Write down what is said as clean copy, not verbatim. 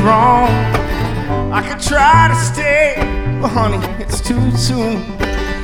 wrong. I could try to stay, but honey, it's too soon.